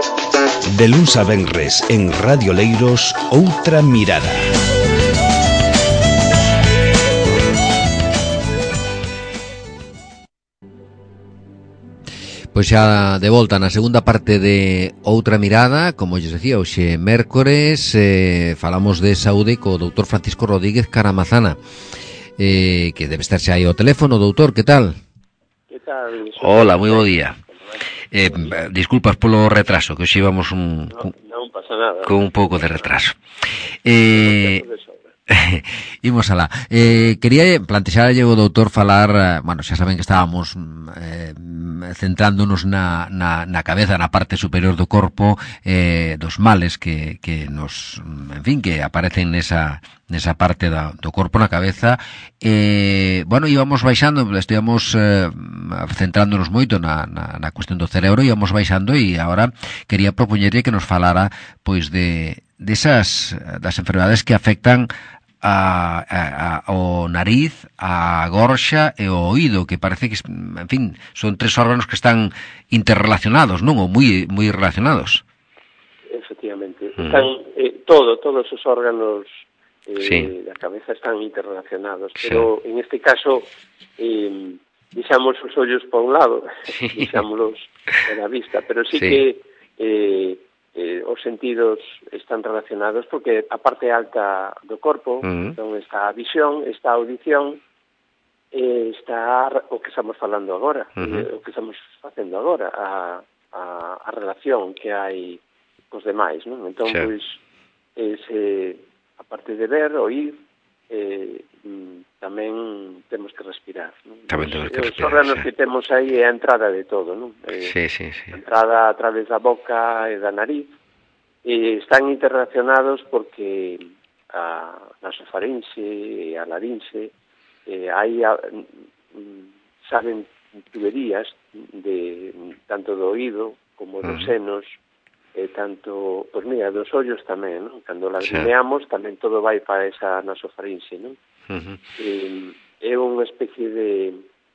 De luns a venres en Radio Leiros, Outra Mirada. Pois xa de volta na segunda parte de Outra Mirada, como lles decía, hoxe mércores, falamos de saúde co doutor Francisco Rodríguez Caramazana, que debe estar xa aí ao teléfono. Doutor, que tal? Que tal? Hola, moi bo día. Disculpas polo retraso, que hoxe íbamos non pasa nada. Con un pouco de retraso. Imos alá. Quería plantexarlle o doutor falar, bueno, xa saben que estábamos centrándonos na cabeza, na parte superior do corpo, dos males que nos, en fin, que aparecen nesa parte do corpo, na cabeza. Bueno, íbamos baixando, estivemos centrándonos moito na cuestión do cerebro, íbamos baixando, e agora quería propoñerlle que nos falara pois das enfermedades que afectan ao nariz, a gorxa e o oído, que parece que, en fin, son tres órganos que están interrelacionados, non? Ou moi relacionados. Efectivamente. Están todos os órganos da cabeza están interrelacionados, pero en este caso deixamos os ollos por un lado, deixámoslos na vista, pero sí que os sentidos están relacionados porque a parte alta do corpo, entón está a visión, está a audición, está o que estamos falando agora, o que estamos facendo agora, a relación que hai cos demais, non? Entón, pois, a parte de ver, oír, tamén temos que respirar, non? Os órganos que temos aí é a entrada de todo, non? A entrada a través da boca e da nariz, e están interrelacionados porque a nasofarinxe e a larinxe hai saben tuberías tanto do oído como dos senos, e tanto, pois mira, dos ollos tamén, non? Cando lagrimeamos tamén todo vai para esa nasofarinxe, non? É unha especie de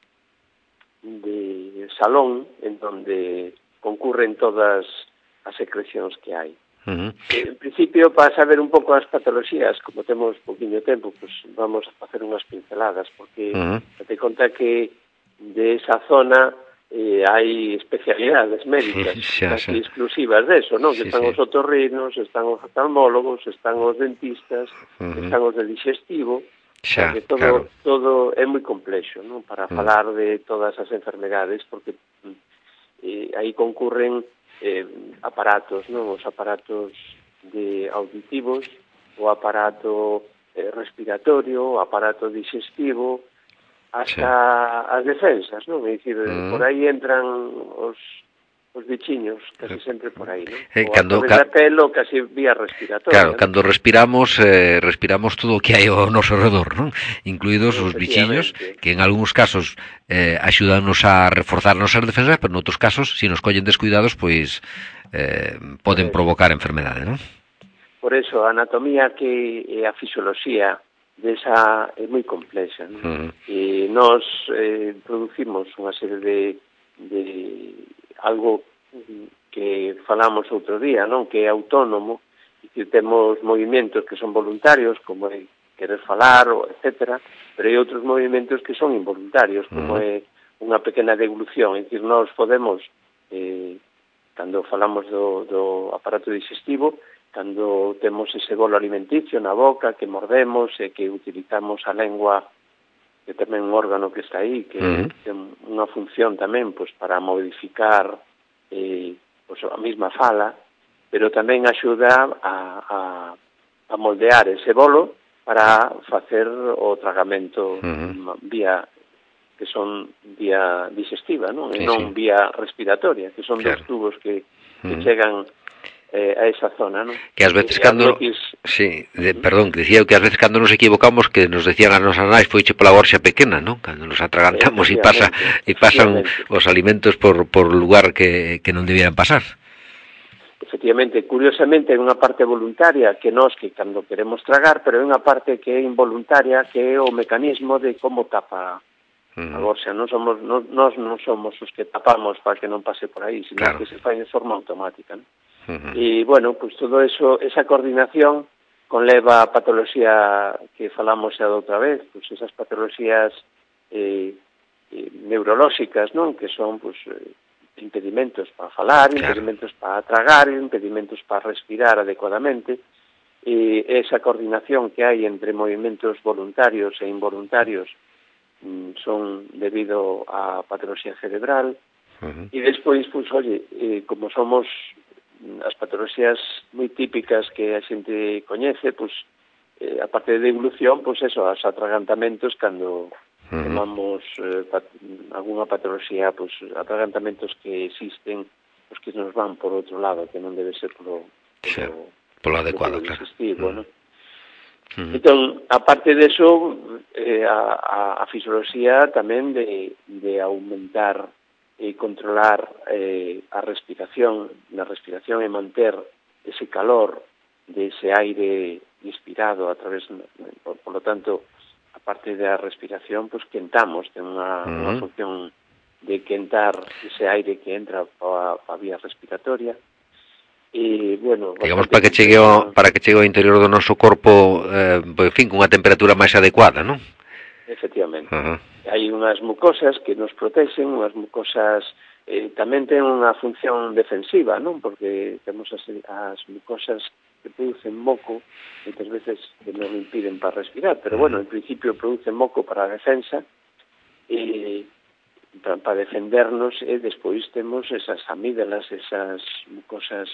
salón en donde concurren todas as secrecións que hai. En principio, para saber un pouco as patologías, como temos poquinho tempo, pues vamos a facer unhas pinceladas, porque te conta que de esa zona hai especialidades médicas casi exclusivas deso, non? Que están os otorrinos, están os oftalmólogos, están os dentistas, están os de digestivo, que todo é moi complexo, non? Para falar de todas as enfermedades, porque aí concurren aparatos, non? Os aparatos auditivos, o aparato respiratorio, o aparato digestivo, hasta as defensas, non? É dicir, por aí entran os bichiños, casi sempre por aí, non? O a través da pelo, casi vía respiratoria. Claro, cando respiramos todo o que hai ao noso redor, non? Incluídos os bichiños, que en algúns casos axúdanos a reforzar nosas defensas, pero noutros casos, se nos collen descuidados, pois poden provocar enfermedade, non? Por eso, a anatomía que a fisioloxía desa é moi complexa, non? E nós producimos unha serie de algo que falamos outro día, non? Que é autónomo, e que temos movimentos que son voluntarios, como é querer falar, etcétera, pero hai outros movimentos que son involuntarios, como é unha pequena deglución, é dicir, nós podemos, cando falamos do aparato digestivo, cando temos ese bolo alimenticio na boca, que mordemos e que utilizamos a lengua, que tamén un órgano que está aí, que ten unha función tamén pois, para modificar pois, a mesma fala, pero tamén axuda a moldear ese bolo para facer o tragamento vía digestiva, non? E non vía respiratoria, que son dos tubos que chegan a esa zona, non? Que ás veces cando decía que ás veces cando nos equivocamos, que nos decían as nosas nais foiche pola gorxa pequena, non? Cando nos atragantamos e pasan os alimentos por lugar que non debieran pasar. Efectivamente, curiosamente é unha parte voluntaria que nós que cando queremos tragar, pero é unha parte que é involuntaria, que é o mecanismo de como tapa Agora, xa nós non somos os que tapamos para que non pase por aí, sino que se fai de forma automática, non? E, bueno, pues todo eso, esa coordinación conleva a patoloxía que falamos xa de outra vez, pues esas patoloxías neurolóxicas, non? Que son, pues, impedimentos para falar, impedimentos para tragar, impedimentos para respirar adecuadamente, e esa coordinación que hai entre movimentos voluntarios e involuntarios son debido á patoloxía cerebral, e despois, pues, oye, como somos as patoloxías moi típicas que a xente coñece, pues, aparte de evolución, pues eso, os atragantamentos cando tomamos algunha patoloxía, pues atragantamentos que existen, pues que nos van por outro lado, que non debe ser polo adecuado, claro. Bueno. Entón, aparte de eso, a fisioloxía tamén de aumentar e controlar a respiración, e manter ese calor de ese aire inspirado a través, por lo tanto, aparte da respiración, pues quentamos, ten unha función de quentar ese aire que entra pa vía respiratoria. E, bueno, digamos, para que chegue ao interior do noso corpo, en fin, cunha temperatura máis adecuada, non? Efectivamente. Hai unhas mucosas que nos protexen, unhas mucosas tamén ten unha función defensiva, non? Porque temos as mucosas que producen moco, moitas veces que non impiden para respirar, pero bueno, en principio producen moco para a defensa, para defendernos, e despois temos esas amígdalas, esas mucosas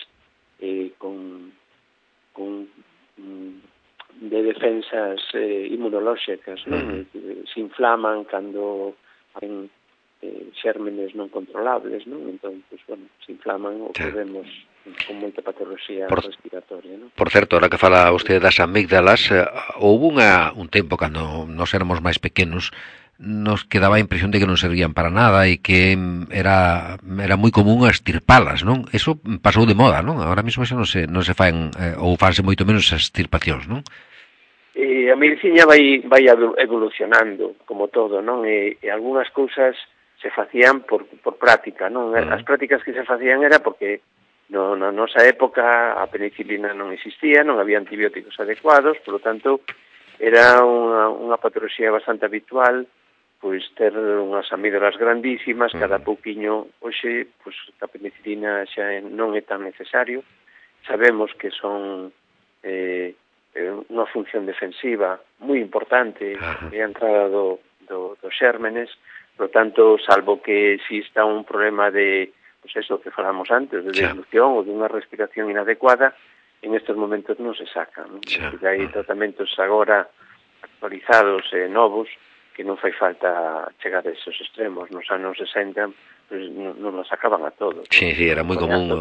con de defensas inmunolóxicas, non? Se inflaman cando hai xérmenes non controlables, non? Entón, pues, bueno, se inflaman ou podemos con moita patoloxía respiratoria, non? Por certo, ahora que fala usted das amígdalas, houve un tempo cando nos éramos máis pequenos, nos quedaba a impresión de que non servían para nada e que era moi común extirpalas, non? Eso pasou de moda, non? Ahora mesmo xa non se fan, ou fanse moito menos as extirpacións, non? A medicina vai evolucionando, como todo, non? E algunhas cousas se facían por práctica, non? As prácticas que se facían era porque na nosa época a penicilina non existía, non había antibióticos adecuados, por lo tanto, era unha patoloxía bastante habitual, pois ter unhas amígdalas grandísimas, cada pouquiño, hoxe, pois a penicilina xa non é tan necesario. Sabemos que son unha función defensiva moi importante a entrada dos xérmenes, por tanto, salvo que exista un problema de, pois eso que falamos antes, de dilución ou de unha respiración inadecuada, en estes momentos non se saca, non? Hai tratamentos agora actualizados e novos que non fai falta chegar a esos extremos. Nos anos 60 pues, non nos sacaban a todos. Sí, era moi común.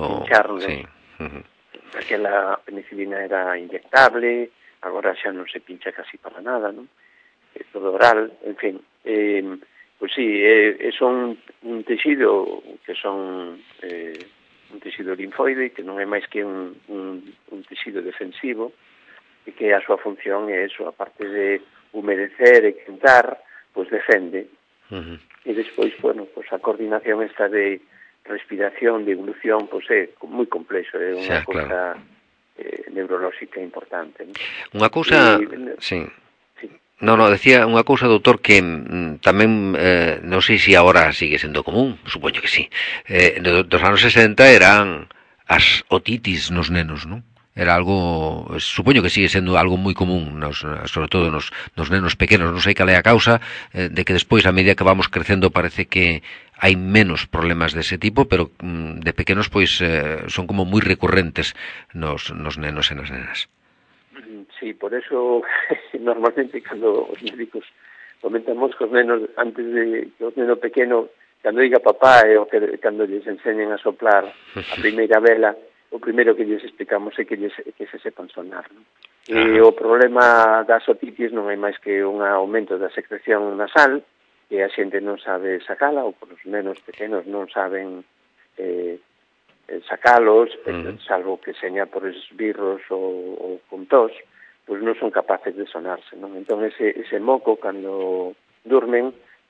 Aquela penicilina era inyectable, agora xa non se pincha casi para nada, non? É todo oral, en fin. Pois sí, son un texido que son un texido linfoide, que non é máis que un texido defensivo, e que a súa función é eso, aparte de humedecer e quentar, pois defende. E despois, bueno, pois a coordinación esta de respiración, de evolución, pois é moi complexo, é unha cousa neurolóxica importante, non? Unha cousa, sí. No, decía unha cousa, doutor, que tamén, non sei se agora sigue sendo común, supoño que sí. Dos anos 60 eran as otitis nos nenos, non? Era algo, supoño que sigue sendo algo moi común, sobre todo nos nenos pequenos. Non sei cal é a causa de que despois, a medida que vamos crecendo, parece que hai menos problemas dese tipo, pero de pequenos pois son como moi recurrentes nos nenos e nas nenas. Sí, por eso normalmente cando os médicos comentamos que os nenos, antes de que os nenos pequeno, cando diga papá e cando lles enseñen a soplar a primeira vela, o primeiro que lles explicamos é que se sepan sonar, non? E o problema das otitis non é máis que un aumento da secreción nasal, que a xente non sabe sacala, ou por os nenos pequenos non saben sacalos, salvo que seña por esbirros ou con tos, pois non son capaces de sonarse, non? Entón ese moco, cando durmen,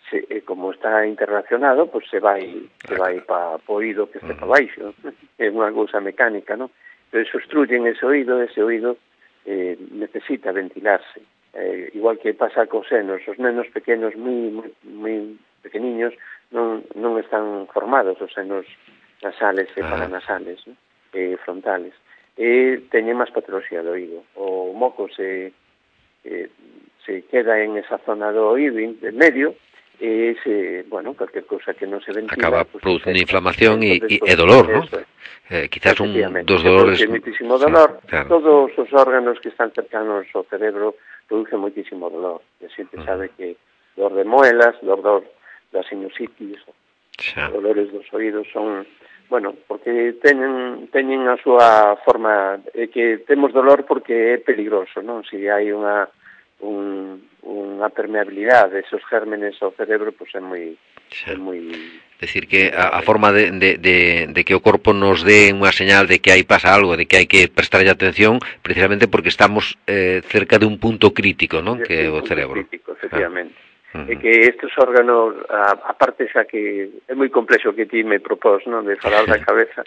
como está interrelacionado, pues se vai para o oído que este para baixo. É unha cousa mecánica, non? Pero se obstruyen ese oído necesita ventilarse. Igual que pasa cos senos, os nenos pequenos moi pequeniños non están formados os senos nasales e paranasales, ¿no? Frontales. Teñen máis patoloxía do oído. O moco se queda en esa zona do oído en medio, cualquier cosa que non se ventila acaba producindo inflamación e dolor, ¿no? Quizás un dos dolores moitísimo dolor. Claro. Todos os órganos que están cercanos ao cerebro producen moitísimo dolor. E a xente sabe que dor de muelas, dor da sinusitis, dolores dos oídos son, porque teñen a súa forma, que temos dolor porque é peligroso, non? Se hai unha permeabilidade esos gérmenes ao cerebro, pois é moi decir que a forma de que o corpo nos dé unha señal de que aí pasa algo, de que hai que prestarlle atención, precisamente porque estamos cerca de un punto crítico, non? Que é o cerebro. Crítico, efectivamente. E que estes órganos, aparte xa que é moi complexo que ti me propós, non? De falar da cabeza.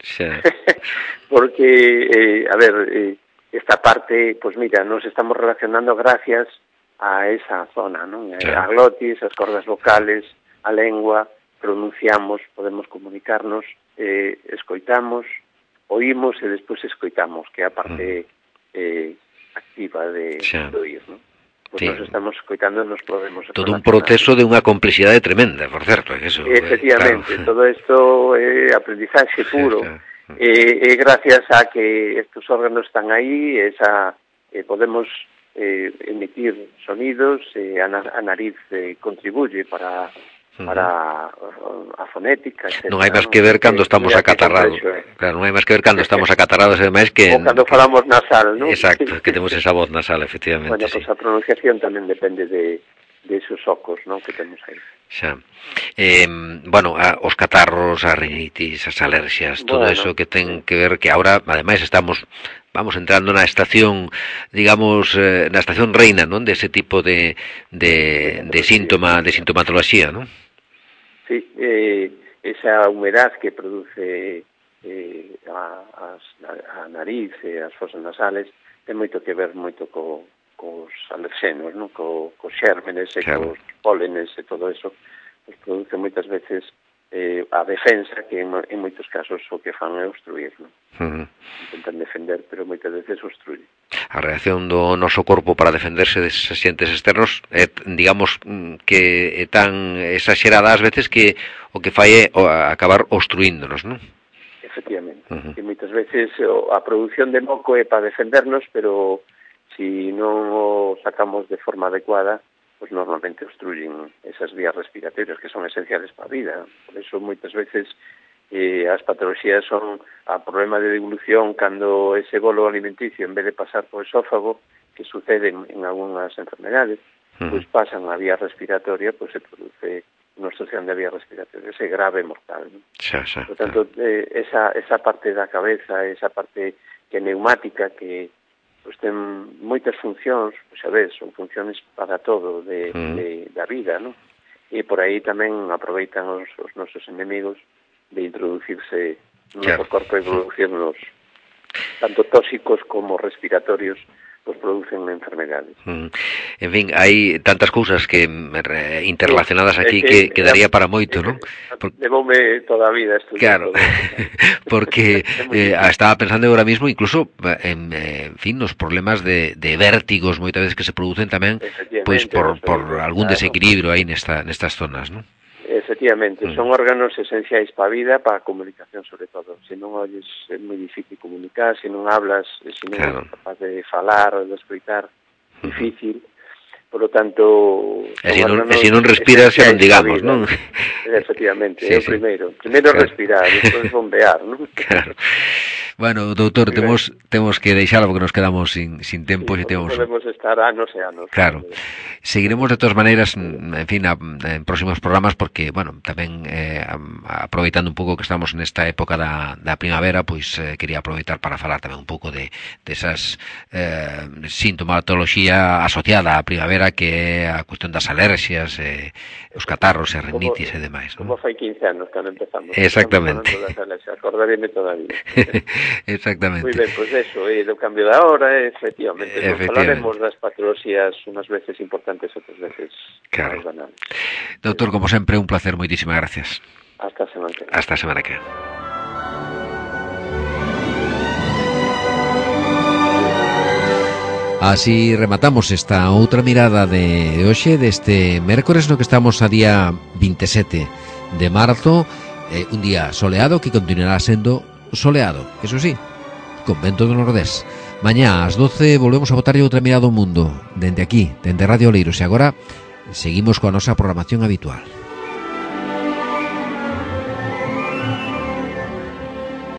Porque, esta parte, pois mira, nos estamos relacionando gracias a esa zona, non? A glotis, as cordas vocales, a lengua, pronunciamos, podemos comunicarnos, escoitamos, oímos e despois escoitamos, que é a parte activa de oír, non? Pois nos estamos escoitando e nos podemos... Todo un proceso de unha complexidade tremenda, por certo. Eso, efectivamente, claro. Todo isto é aprendizaxe puro. E gracias a que estes órganos están aí, podemos emitir sonidos, a nariz contribuye para a fonética, etc. Non hai máis que ver cando estamos acatarrados. Claro, non hai máis que ver cando estamos acatarrados, ademais que... O cando falamos nasal, non? Exacto, que temos esa voz nasal, efectivamente. Bueno, pois a pronunciación tamén depende de esos ocos, non, que temos aí. Xa. Os catarros, a rinitis, as alerxias, todo eso que ten que ver que ahora, ademais, vamos entrando na estación, digamos, na estación reina, non? De ese tipo de sintomatoloxía, non? Sí, esa humedad que produce a nariz e as fosas nasales ten moito que ver cos alerxenos, non? Cos xérmenes e cos pólenes e todo eso, pues produce moitas veces a defensa, que en moitos casos o que fan é obstruir, non? Intentan defender, pero moitas veces obstruye. A reacción do noso corpo para defenderse deses axentes externos é, digamos, que é tan exagerada ás veces que o que fai é acabar obstruíndonos, non? Efectivamente. Que moitas veces a produción de moco é para defendernos, pero si non o sacamos de forma adecuada, pues normalmente obstruyen esas vías respiratorias que son esenciales para a vida. Por eso moitas veces as patoloxías son a problema de devolución cando ese bolo alimenticio, en vez de pasar por esófago, que sucede en algunhas enfermedades, pues pasan a vía respiratoria, pues se produce unha obstrucción de vía respiratoria, ese grave mortal, ¿no? Por tanto, esa parte da cabeza, esa parte que é neumática, que pues ten moitas funcións, pues, sabes, son funcións para todo da vida, ¿no? E por aí tamén aproveitan os nosos enemigos de introducirse no noso corpo e producirnos tanto tóxicos como respiratorios, pues producen enfermedades. En fin, hai tantas cousas que interrelacionadas aquí que daría para moito, non? Levoume toda a vida Claro, estudiando. porque estaba pensando agora mismo incluso en fin, nos problemas de vértigos moitas veces que se producen tamén pois por algún desequilibrio aí nestas zonas, non? Efectivamente, son órganos esenciais para a vida, para a comunicación sobre todo. Se non oyes é moi difícil comunicar, se non hablas, se non é capaz de falar ou de escoitar, difícil. Por lo tanto... E se non respiras, xa non digamos, non? Efectivamente, é o primeiro. Primeiro respirar, despois bombear, non? Claro. Bueno, doutor, temos que deixalo porque nos quedamos sin tempo. Sí, podemos estar anos e anos. Claro. Seguiremos de todas maneiras, en fin, en próximos programas, porque, bueno, tamén aproveitando un pouco que estamos nesta época da primavera, pois quería aproveitar para falar tamén un pouco de esas sintomatoloxía asociada á primavera maneira que é a cuestión das alerxias, os catarros e rinitis e demais, non? Como fai 15 anos cando empezamos. Exactamente. Acordaréme todavía. Exactamente. Moi ben, pois eso, do cambio da hora, efectivamente. Falaremos das patoloxías unhas veces importantes, outras veces máis banales. Doutor, como sempre, un placer, moitísimas gracias. Hasta a semana que vem. Hasta a semana que vem. Así rematamos esta outra mirada de hoxe, deste mércores no que estamos a día 27 de marzo, un día soleado que continuará sendo soleado, eso sí, con vento do nordés. Mañá ás 12 volvemos a botarlle outra mirada ao mundo, dende aquí, dende Radio Oleiros, e agora seguimos coa nosa programación habitual.